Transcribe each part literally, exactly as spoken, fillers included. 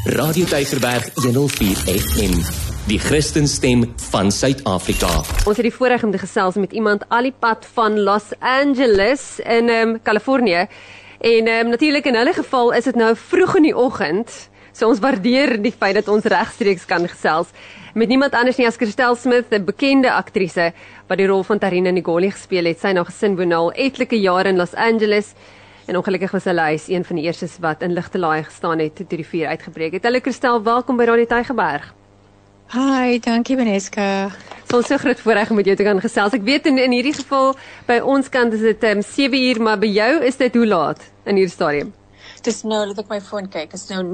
Radio Tygerberg honderd vier F M, die Christenstem van Suid-Afrika. Ons het die voorreg om te gesels met iemand al die pad van Los Angeles in um, Californië. En um, natuurlik in hulle geval is dit nou vroeg in die oggend, so ons waardeer die feit dat ons regstreeks kan gesels met niemand anders nie as Christel Smith, 'n bekende aktrise wat die rol van Tarina Ngoli gespeel het. Sy nou gesin woon al etlike jare in Los Angeles. En ongelukkig was hulle huis een van die eerstes wat in ligtelaai gestaan het toe die vuur uitgebreek het. Hallo Christel, welkom by Radio Tygerberg. Hi, dankie Vanessa. So so groot voorreg om met jou te kan gesels. Ek weet in in hierdie geval by ons kant is dit um, sewe uur, maar by jou is dit hoe laat in hierdie stadium? Dis nou, laat ek my foon kyk, is nou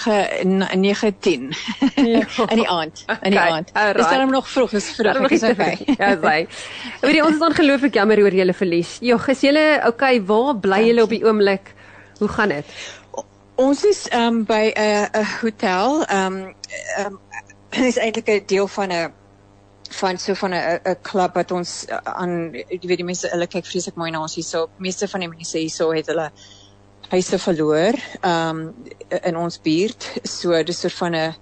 nege tien in die aand, in die aand. Right. Is daarom nog vroeg, is vroeg, ek is okay. Ja, sy. Weet jy, ons is ongelooflik jammer oor julle verlies. Jog, is julle okay, waar bly julle op die oomblik? Hoe gaan dit? Ons is um, by 'n uh, uh, hotel, um, um, is eintlik 'n deel van 'n van so van 'n 'n klub wat ons uh, aan, jy weet die mense, hulle kyk vreeslik mooi na ons hierso. Meeste van die mense hierso het hulle huise verloor um, in ons buurt, so dis soort van 'n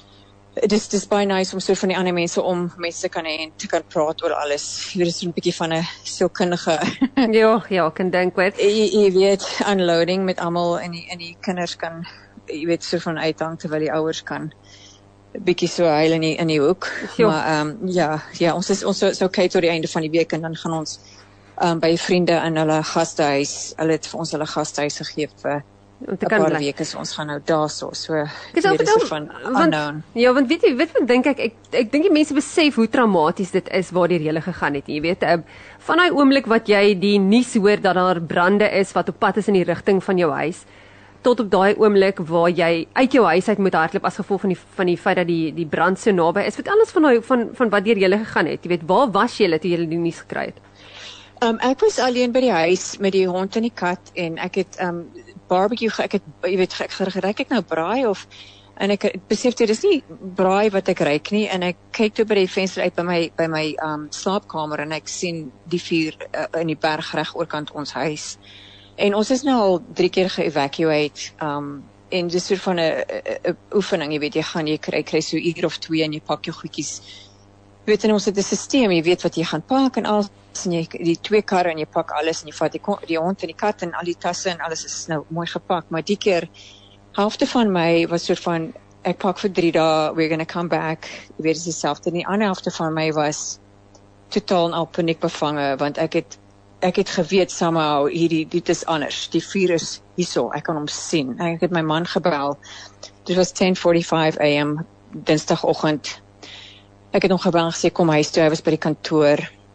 dis dis baie nice om soort van die ander mense om mense te kan hê en te kan praat oor alles. Jy weet, dis 'n bietjie van 'n sielkundige ja, ja, kan dink hoor. Jy, jy weet, unloading met almal en die en die kinders kan, jy weet, soort van uithang terwyl die ouers kan 'n bietjie so huil in die in die hoek. Jo. Maar ehm um, ja, ja, ons is ons is okay tot die einde van die week en dan gaan ons Um, by vriende in hulle gastehuis, hulle het vir ons hulle gastehuis gegee vir 'n paar weke, so ons gaan nou daarso, so dit is so van unknown. Ja, want weet jy, weet wat dink ek, ek, ek dink die mense besef hoe traumaties dit is waardeur jy gegaan het, jy weet, uh, van daai oomblik wat jy die nuus hoor dat daar brande is wat op pad is in die rigting van jou huis, tot op daai oomblik waar jy uit jou huis uit moet hardloop as gevolg van die van die feit dat die die brand so naby is, weet alles van daai van van wat deur jy gegaan het, jy weet, waar was jy toe jy die nuus gekry het? Um, ek was alleen by die huis met die hond en die kat en ek het um, barbecue, ek het, jy weet, ek geryk ek nou braai of, en ek besef dit is nie braai wat ek ryk nie, en ek kyk toe by die venster uit by my, by my um, slaapkamer en ek sien die vuur uh, in die berg reg oorkant ons huis. En ons is nou al drie keer ge-evacuate, um, en dis soort van 'n oefening, jy weet, jy gaan, jy kry, kry so 'n uur of twee en jy pak jou goedjies. Jy weet, en ons het 'n stelsel, jy weet wat jy gaan pak en alles, en jy die twee karre en jy pak alles en jy vat die, die hond en die kat en al die tasse en alles is nou mooi gepak, maar die keer helfte van my was soort van ek pak vir drie dae, we're gonna come back, jy weet, is dieselfde, en die ander helfte van my was totaal en al paniek bevange, want ek het ek het geweet somehow hierdie dit is anders, die vuur is hierso, ek kan hom sien, en ek het my man gebel, dit was ten forty-five a m dinsdagoggend. Ek het hom gebel en gesê kom huis toe, hy was by die kantoor.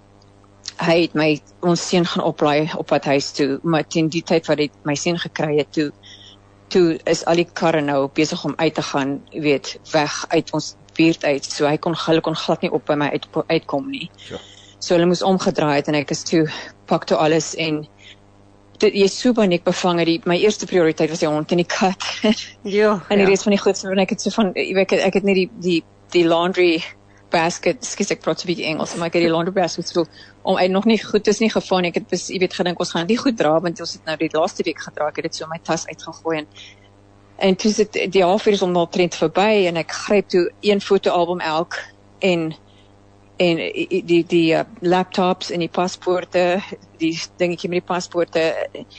Hy het my, ons seun gaan oplaai op pad huis toe, maar teen die tyd wat hy my seun gekry het toe, toe is al die karre nou besig om uit te gaan, jy weet, weg uit ons buurt uit, so hy kon, hulle kon glad nie op by my uit, uitkom nie. Ja. So hulle moes omgedraai het en ek is toe, pak toe alles en dit, jy is so paniek bevange, die, my eerste prioriteit was die hond en die kat. Ja, en die ja. rest van die goed, en ek het so van, ek het, ek het nie die, die, die laundry basket, skis ek praat so 'n bietjie Engels, maar ek het die laundry basket so, om hy nog nie goed is nie gevang, ek het bes, jy weet gedink ons gaan die goed dra, want ons het nou die laaste week gedra, ek het dit so in my tas uitgegooi en en toe sit die halfuur is om al trend verby en ek gryp toe een fotoalbum elk en en die die, die uh, laptops en die paspoorte, die dingetjie met die paspoorte,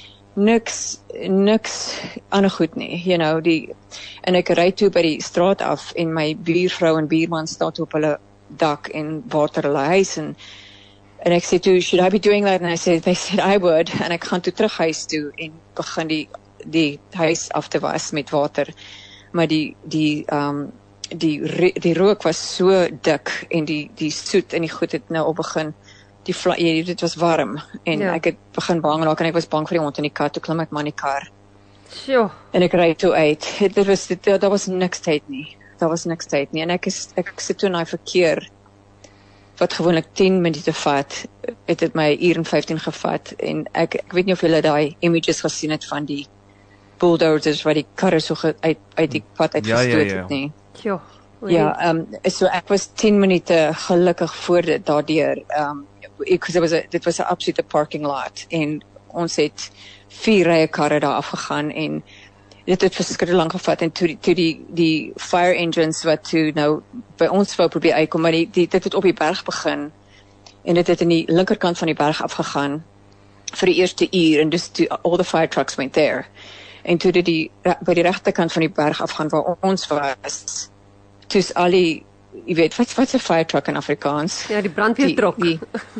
niks niks ander goed nie, you know, die en ek ry toe by die straat af en my buurvrou en buurman staan op hulle dak en water hulle huis en en ek sê toe, should I be doing that? And I said, they said I would, en ek gaan toe terug huis toe en begin die die huis af te was met water, maar die die um die die rook was so dik en die die soet en die goed het nou op begin die vla, ja, dit was warm en ja. Ek het begin bang raak en ek was bang vir die hond en die kat, toe klim ek maar in die kar. Sjoe. En ek ry toe uit. Dit was dit daar was niks tyd nie. Daar was niks tyd nie en ek is ek sit toe in daai verkeer wat gewoonlik ten minute vat, het dit my uur en vyftien gevat en ek ek weet nie of julle daai images gesien het van die bulldozers wat die karre so ge, uit uit die pad uitgestoot ja, ja, ja. het nie. Jo. Ja, um, so ek was ten minute gelukkig voor dit daardeur. Um, ek, dit was a, dit was 'n absolute parking lot en ons het vier rye karre daar afgegaan en dit het verskriklik lank gevat en toe die, toe die die fire engines wat toe nou by ons wou probeer uitkom, maar die, die dit het op die berg begin en dit het in die linkerkant van die berg afgegaan vir die eerste uur en dus toe all the fire trucks went there. En toe dit die by die regterkant van die berg afgaan waar ons was, toe's al die jy weet wat wat's 'n fire truck in Afrikaans? Ja, die brandweertrok. Die,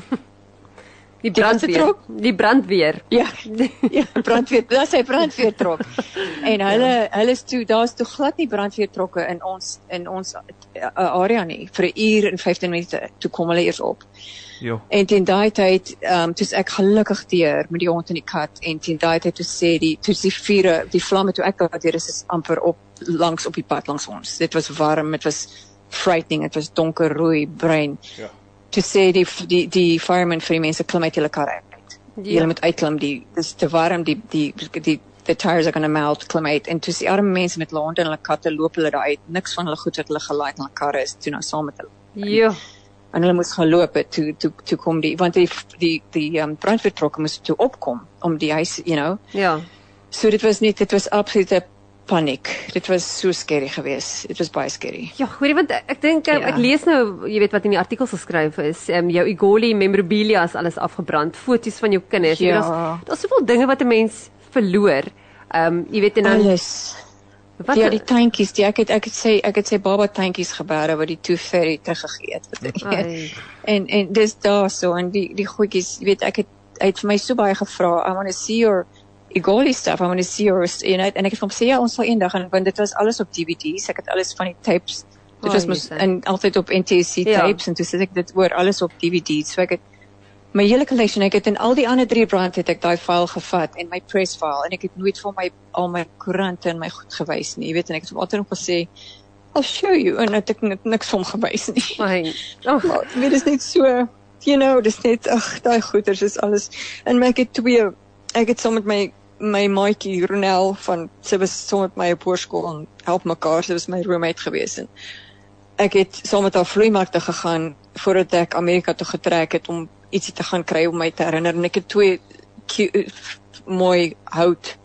die, die brandweer. Die brandweer. Ja, ja, brandweer, dat is 'n brandweertrok. En hulle hulle is toe daar's toe glad nie brandweertrokke in ons in ons uh, area nie. Vir 'n uur en vyftien minute toe kom hulle eers op. Jo. En teen daai tyd, ehm um, toe's ek gelukkig deur met die hond en die kat en teen daai tyd toe sê die toe's die vure, die vlamme toe ek daar deur is, is amper op langs op die pad langs ons. Dit was warm, dit was frightening, dit was donker, rooi, bruin. Ja. Toe sê die die die fireman vir die mense klim uit julle kar uit. Ja. Julle moet uitklim, die dis te warm, die die die the tires are going to melt, klim uit. En toe die arme mense met hulle honde en hulle katte loop hulle daar uit. Niks van hulle goed wat hulle gelaai het in hulle karre is toe nou saam met hulle. Ja. En hulle moes gaan loop het toe toe toe kom die want die die die um, brandweertrokke moes toe opkom om die huis, you know. Ja. So dit was niet, dit was absolute paniek. Dit was so scary geweest. Dit was baie scary. Ja, hoorie, want ek dink um, Ja. ek lees nou, jy weet wat in die artikels geskryf is, um, jou Igoli memorabilia is alles afgebrand, foto's van jou kinders. Jy weet, Ja. Daar's daar's soveel dinge wat 'n mens verloor. Ehm um, jy weet en dan Alles. wat Ja, die tuintjies, die ek het ek het sê ek het sê baba tuintjies gebere wat die Tooth Fairy teruggegee het. Wat ek weet. Ai. En en dis daar so en die die goedjies, jy weet ek het hy het vir my so baie gevra. I want to see your Igoli stuff. I want to see your, you know, en ek het vir hom sê ja, ons sal eendag en want dit was alles op D V D's. Ek het alles van die tapes. Dit Oh, was mos Jesus. en altyd op N T S C Ja. tapes en toe sit ek dit oor alles op D V D's. So ek het my hele collection, ek het in al die ander drie brand het ek daai file gevat en my press file en ek het nooit vir my al my koerante en my goed gewys nie. Jy weet en ek het hom altyd nog gesê I'll show you en het ek net niks van hom gewys nie. Ai. Oh, Maar dit is net so, you know, dis net ag, daai goeders is alles. En my ek het twee, ek het saam met my my maatjie Ronel van sy was saam met my op hoërskool en help mekaar, sy was my roommate gewees en ek het saam met haar vloeimarkte gegaan voordat ek Amerika toe getrek het om ietsie te gaan kry om my te herinner en ek het twee cute, mooi hout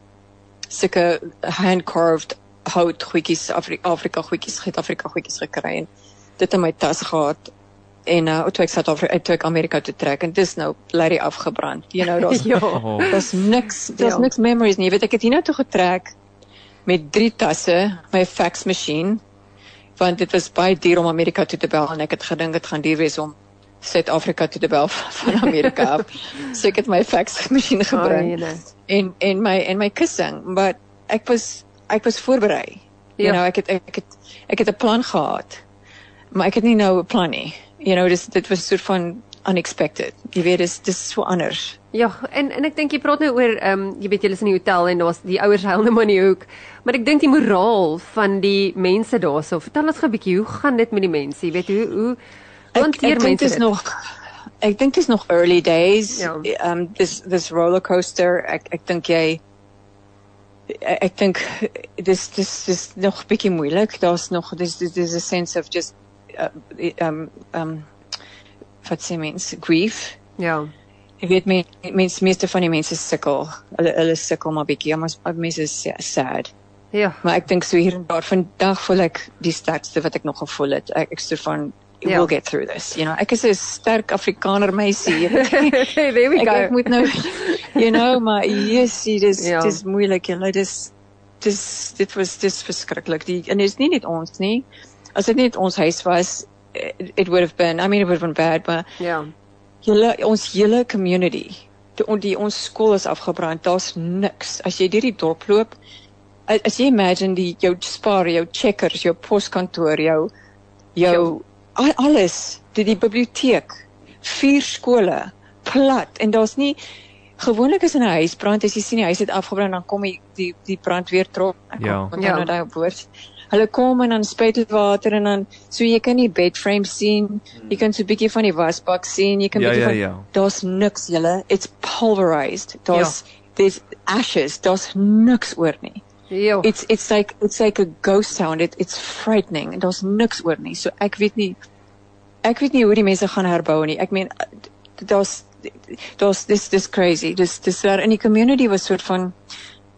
sulke hand-carved hout goedjies, Afrika, Afrika goedjies, Suid-Afrika goedjies gekry en dit in my tas gehad en uh, toe ek Suid-Afrika, toe ek Amerika toe trek en dis nou bloody afgebrand. You know, daar's ja. Oh. daar's niks, daar's Ja. niks memories nie. Jy weet ek het hier nou toe getrek met drie tasse, my fax masjien want dit was baie duur om Amerika toe te bel en ek het gedink dit gaan duur wees om Suid-Afrika toe te bel van Amerika af. So ek het my fax masjien gebring. Ai, nee. en en my en my kussing, maar ek was ek was voorberei. Ja. You know, ek het ek het ek het 'n plan gehad. Maar ek het nie nou 'n plan nie. You know, dis dit was 'n soort van unexpected. Jy weet dis dis so anders. Ja, en en ek dink jy praat nou oor ehm um, jy weet julle is in die hotel en daar's die ouers huil nou maar in die hoek. Maar ek dink die moraal van die mense daarso. Vertel ons gou 'n bietjie, hoe gaan dit met die mense? Jy weet hoe hoe Ek hanteer ek dink mense dis dit? nog ek dink dis nog early days. Ja. Um this this roller coaster. Ek ek dink jy ek, ek dink dis dis dis nog 'n bietjie moeilik. Daar's nog dis dis dis a sense of just uh, um um wat sê mens grief. Ja. Ek weet me, mens meeste van die mense sukkel. Hulle hulle sukkel maar bietjie, maar mense is sa- sad. Ja. Maar ek dink so hier en daar vandag voel ek die sterkste wat ek nog gevoel het. Ek ek so van Ja. we'll get through this. You know, ek is 'n sterk Afrikaner meisie. There we ek, go. ek moet nou you know, maar yes, dis Ja. dis moeilik. Julle dis dis dit was dis verskriklik. Die en dit is nie net ons nie. As dit net ons huis was, it, it would have been, I mean it would have been bad, maar Ja. Julle, ons hele community, die, die ons skool is afgebrand, daar's niks. As jy deur die dorp loop, as, as jy imagine die jou Spar, jou Checkers, jou poskantoor, jou jou al, alles, die, die biblioteek, vier skole, plat en daar's nie gewoonlik is in 'n huis brand as jy sien die huis het afgebrand dan kom die die, die brandweer trok. Ek Ja. kom Ja. nou daai op woord. Hulle kom en dan spuit hulle water en dan so jy kan die bedframe sien, jy kan so 'n bietjie van die wasbak sien, jy kan Ja, bietjie ja, van ja. daar's niks julle, it's pulverized. Daar's there's ashes, daar's niks oor nie. Ja. It's it's like it's like a ghost town. It it's frightening. En daar's niks oor nie. So ek weet nie ek weet nie hoe die mense gaan herbou nie. Ek meen daar's daar's dis dis crazy. Dis dis daar in die community was soort van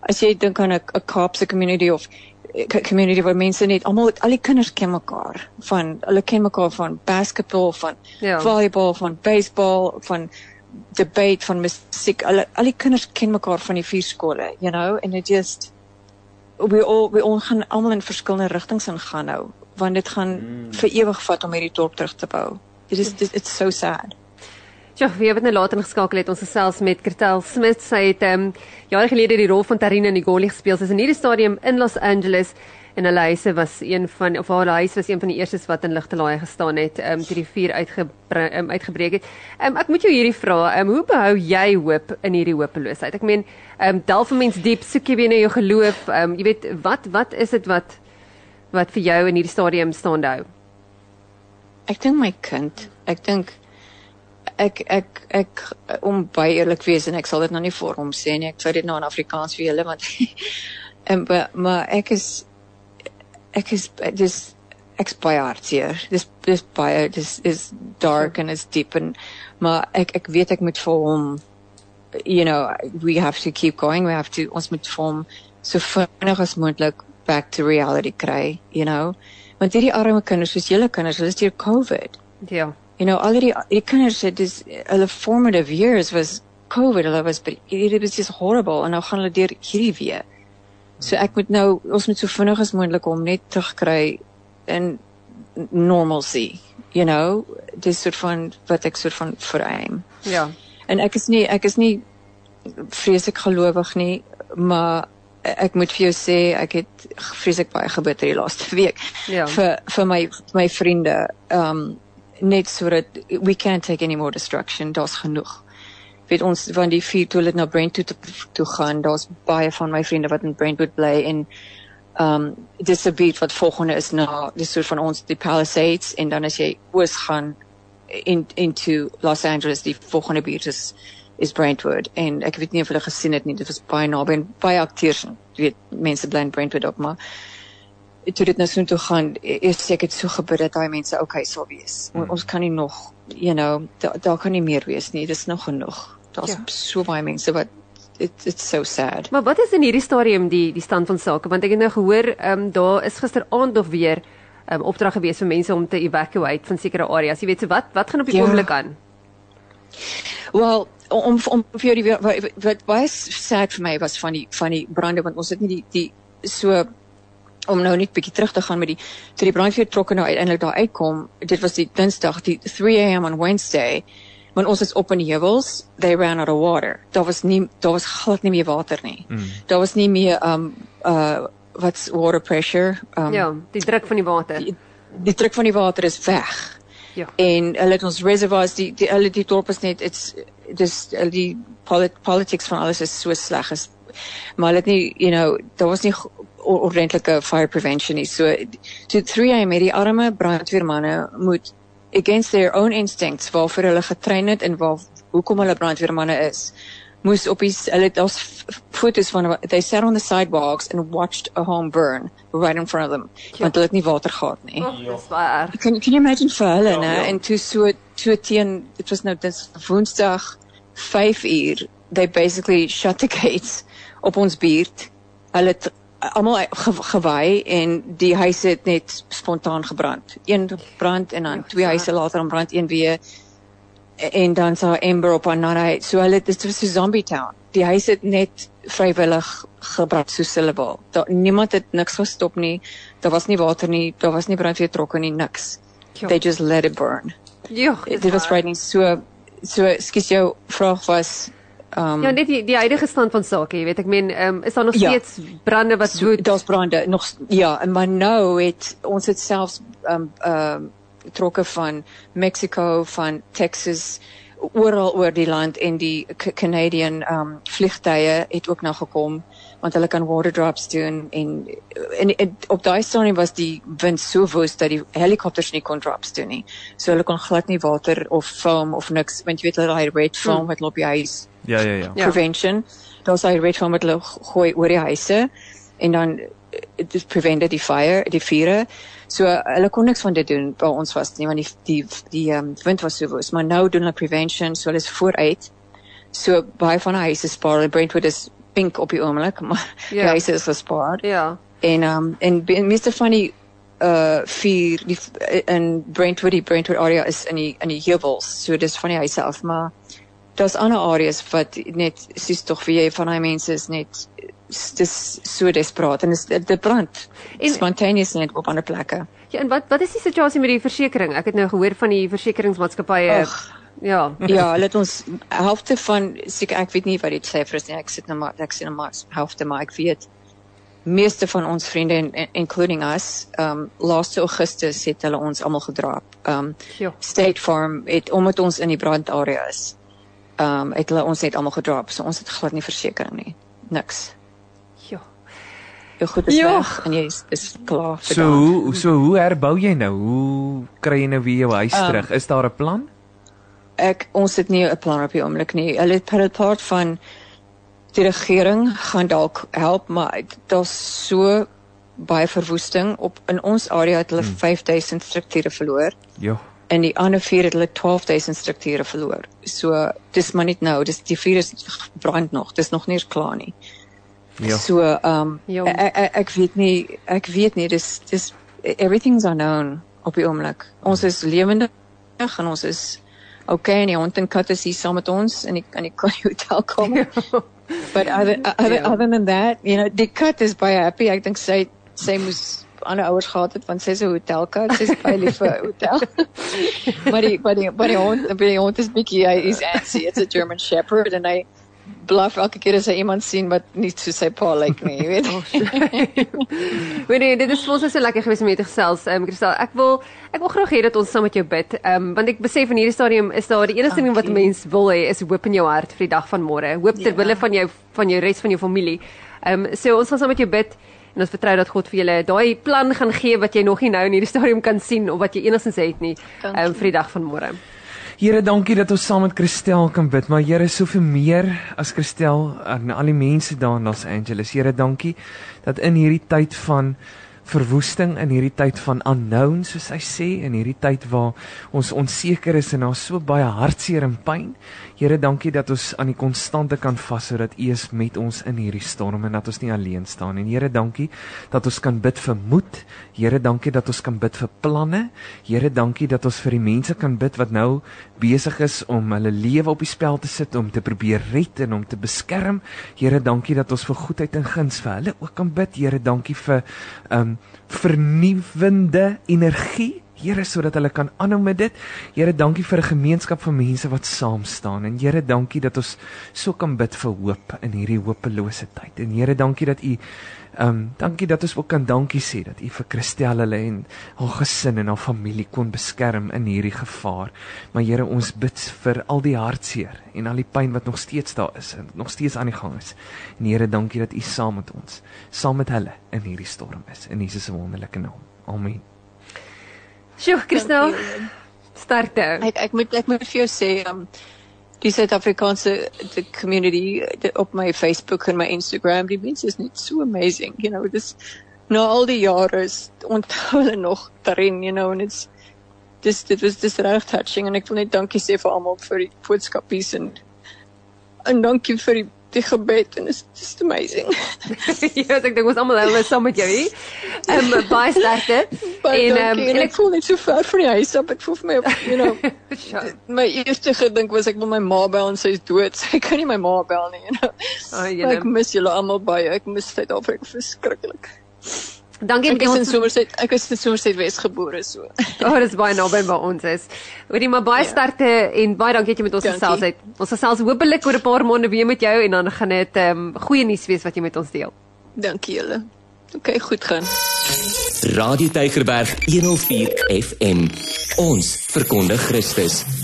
as jy dink aan 'n 'n Kaapse community of community waar mense net almal al die kinders ken mekaar van hulle ken mekaar van basketbal, van Ja. volleybal, van baseball, van debate, van musiek. Al al die kinders ken mekaar van die vier skole, you know, and it just we all we all gaan almal in verskillende rigtings ingaan nou, want dit gaan mm. vir ewig vat om hierdie dorp terug te bou. It is it's so sad. Ja, wie het nou later geskakel het ons gesels met Kertel Smith. Sy het um, jare gelede die rol van Tarina Ngoli gespeel. Sy is in hierdie stadium in Los Angeles en hulle huise was een van of haar huis was een van die eerstes wat in ligtelaaie gestaan het, ehm um, toe die vuur uitgebreek um, uitgebreek het. Ehm um, ek moet jou hierdie vra, ehm um, hoe behou jy hoop in hierdie hopeloosheid? Ek meen, ehm um, delf 'n mens diep, soek jy weer na jou geloof? Ehm um, jy weet, wat wat is dit wat wat vir jou in hierdie stadium staande hou? Ek dink my kind, ek dink ek ek ek om baie eerlik wees en ek sal dit nou nie vir hom sê nie. Ek sê dit nou in Afrikaans vir julle want en maar ek is ek is dis ek's baie hartseer. Dis dis baie dis is dark and it's deep and maar ek ek weet ek moet vir hom, you know, we have to keep going. We have to ons moet vir hom so vinnig as moontlik back to reality kry, you know. Want hierdie arme kinders, soos julle kinders, hulle is deur COVID. Ja. You know, al die, die kinders het dis hulle formative years was COVID, hulle was it was just horrible en nou gaan hulle deur hierdie weer. So ek moet nou ons moet so vinnig as moontlik om net terugkry in normalcy, you know, dis soort van wat ek soort van vereim. Ja. En ek is nie ek is nie vreeslik gelowig nie, maar ek moet vir jou sê ek het vreeslik baie gebid hierdie laaste week Ja. vir vir my my vriende, um net sodat we can't take any more destruction, daar's genoeg. Weet ons van die vier toe hulle na Brentwood toe, toe gaan, daar's baie van my vriende wat in Brentwood bly en um dis 'n beat wat volgende is na dis soort van ons die Palisades en dan as jy oos gaan in into Los Angeles, die volgende beat is is Brentwood en ek weet nie of hulle gesien het nie, dit was baie naby en baie akteurs, jy weet mense bly in Brentwood ook, maar toe dit nou so toe gaan, eers ek het so gebid dat daai mense okay sal wees. Hmm. Ons kan nie nog, you know, daar da kan nie meer wees nie, dis nog genoeg. Daar's Ja. so baie mense wat it, it's so sad. Maar wat is in hierdie stadium die die stand van sake? Want ek het nou gehoor, ehm um, daar is gisteraand nog weer ehm um, opdrag gewees vir mense om te evacuate van sekere areas. Jy weet, so wat wat gaan op die Ja. oomblik aan? Wel, om om vir jou die wat, wat baie sad vir my was van die van die brande, want ons het nie die die so om nou net bietjie terug te gaan met die toe die brandweer trokke nou uiteindelik daar uitkom, dit was die Dinsdag, die three a m on Wednesday, want ons is op in die heuwels, they ran out of water. Daar was nie daar was glad nie meer water nie. Mm. Daar was nie meer um uh what's water pressure? Um, Ja, die druk van die water. die, die druk van die water is weg. Ja. En hulle het ons reservoirs, die die hulle die dorp is net it's dis die polit, politics van alles is so sleg is. Maar hulle het nie, you know, daar was nie ordentlike fire prevention nie. So to three a m het die arme brandweermanne moet against their own instincts waarvoor hulle getrain het en waar hoekom hulle brandweermanne is, moes op die hulle het als foto's van they sat on the sidewalks and watched a home burn right in front of them. Ja. Want hulle het nie water gehad nie. Oh, dis baie erg. Can, can you imagine vir hulle, Ja, né? ja. En toe so, toe teen, dit was nou dis Woensdag, vyf uur, they basically shut the gates op ons buurt. Hulle het almal ge, gewaai en die huise het net spontaan gebrand. Een brand en dan Ja, twee so. huise later dan brand een weer. En dan sa ember op 'n ander. So hulle dit was so zombie town. Die huise het net vrywillig gebrand soos hulle wil. Daar niemand het niks gestop nie. Daar was nie water nie, daar was nie brandweer trokke nie, niks. Ja. They just let it burn. Ja, dis Dit was waar. frightening. So so ekskuus jou vraag was um Ja, net die die huidige stand van sake, jy weet, ek meen, ehm um, is daar nog Ja. steeds brande wat so, woed? daar's brande nog ja, en maar nou het ons het selfs um um trokke van Mexico, van Texas, oral oor die land en die C- Canadian um vliegtye het ook nou gekom want hulle kan water drops doen en en, en op daai stadium was die wind so woest dat die helikopters nie kon drops doen nie. So hulle kon glad nie water of foam of niks, want jy weet hulle daai red foam Hmm. wat loop die huis Ja, ja, ja. Ja. prevention. Daar's daai red foam wat hulle gooi oor die huise en dan eh, dit prevent die fire, die vure. So hulle kon niks van dit doen waar ons was nie, want die die die um, wind was so woest. Maar nou doen hulle prevention, so hulle is vooruit. So baie van die huise spaar. Brentwood is pink op die oomblik, maar Ja. die huise is gespaar. Ja. En um en be- meeste van die uh vier die in Brentwood, die Brentwood area is in die in die heuwels, so dis van die huise af, maar daar's ander areas wat net sies tog vir jy van daai mense is net dis so desperaat en dis dit brand. En- Spontaneous net op ander plekke. Ja, en wat wat is die situasie met die versekering? Ek het nou gehoor van die versekeringsmaatskappye. Ag. Ja. Ja, let ons helfte van seker ek weet nie wat dit sê vir is nie. Ek sit nou maar ek sien nou maar helfte maar ek weet meeste van ons vriende en, en including us, um laaste Augustus het hulle ons almal gedraap. Um Ja. State Farm het omdat ons in die brandarea is. Um het hulle ons net almal gedraap. So ons het glad nie versekering nie. Niks. Ja. Jou goed is Ja. weg en jy is, is klaar vir So hoe so hoe herbou jy nou? Hoe kry jy nou weer jou huis Um, terug? Is daar 'n plan? Ek ons het nie 'n plan op die oomblik nie. Hulle het hulle part van die regering gaan dalk help, maar daar's so baie verwoesting op in ons area het hulle hmm. vyf duisend strukture verloor. Ja. En die ander vier het hulle twaalf duisend strukture verloor. So dis maar net nou, dis die vier is brand nog. Dis nog nie eens klaar nie. Ja. So um Ja. ek, ek ek weet nie ek weet nie dis dis everything's unknown op die oomblik. Ons is lewendig en ons is okay en die hond en kat is hier saam met ons in die in die hotelkamer. But other other, Ja. other than that, you know, die kat is baie happy. Ek dink sy sy moes ander ouers gehad het want sy is 'n hotelkat. Sy's baie lief vir hotel. maar die maar die maar die hond, maar die hond is bietjie hy is antsy. It's a German Shepherd en hy bluff elke keer as hy iemand sien wat nie soos sy pa lyk nie, jy weet. Weet jy, dit is vir ons so lekker gewees om met jou te gesels. Ehm um, Christel, ek wil ek wil graag hê dat ons saam met jou bid. Ehm um, want ek besef in hierdie stadium is daar die enigste ding wat 'n mens wil hê is hoop in jou hart vir die dag van môre. Hoop ter wille van jou van jou res van jou familie. Ehm um, so ons gaan saam met jou bid en ons vertrou dat God vir julle daai plan gaan gee wat jy nog nie nou in hierdie stadium kan sien of wat jy enigstens het nie ehm um, vir die dag van môre. Here, dankie dat ons saam met Christel kan bid, maar Here, soveel meer as Christel en al die mense daar in Los Angeles. Here, dankie dat in hierdie tyd van verwoesting, in hierdie tyd van unknown, soos hy sê, in hierdie tyd waar ons onseker is en daar so baie hartseer en pyn. Here, dankie dat ons aan die konstante kan vashou dat U is met ons in hierdie storm en dat ons nie alleen staan. En Here, dankie dat ons kan bid vir moed. Here, dankie dat ons kan bid vir planne. Here, dankie dat ons vir die mense kan bid wat nou besig is om hulle lewe op die spel te sit, om te probeer red en om te beskerm. Here, dankie dat ons vir goedheid en guns vir hulle ook kan bid. Here, dankie vir um, vernuwende energie. Here, sodat hulle kan aanhou met dit. Here, dankie vir 'n gemeenskap van mense wat saam staan. En Here, dankie dat ons so kan bid vir hoop in hierdie hopelose tyd. En Here, dankie dat U um, dankie dat ons ook kan dankie sê dat U vir Christel hulle en haar gesin en haar familie kon beskerm in hierdie gevaar. Maar Here, ons bid vir al die hartseer en al die pyn wat nog steeds daar is en nog steeds aan die gang is. En Here, dankie dat U saam met ons, saam met hulle in hierdie storm is. In Jesus se wonderlike naam. Amen. Sjoe, Christel, sterkte. Ek ek moet ek moet vir jou sê um die Suid-Afrikaanse die community die, op my Facebook en my Instagram, die mense is net so amazing, you know, dis na al die jare is onthou hulle nog daarin, you know, and it's dis dit was dis reg touching en ek wil net dankie sê vir almal vir die boodskapies en en dankie vir die die gebed en it's just amazing. Ja, ek dink ons almal hou saam met jou hier. Ehm um, baie sterkte. Baie En, dankie, ehm, en en ek voel net so ver van die huis af, ek voel vir my, you know, Sjoe. my eerste gedink was ek wil my ma bel en sy is dood, so ek kan nie my ma bel nie, you know. Oh, Maar julle. ek mis julle almal baie, ek mis Suid-Afrika verskriklik. Dankie Ek vir is in ons. Somerset, ek is in Somerset Wes gebore, so. Oh, dis baie naby by ons is. Hoorie, maar baie Ja. sterkte en baie dankie dat jy met ons Dankie. gesels het. Ons gesels hopelik oor 'n paar maande weer met jou en dan gaan dit ehm um, goeie nuus wees wat jy met ons deel. Dankie julle. Okay, goed gaan. Radio Tygerberg honderd vier F M. Ons verkondig Christus.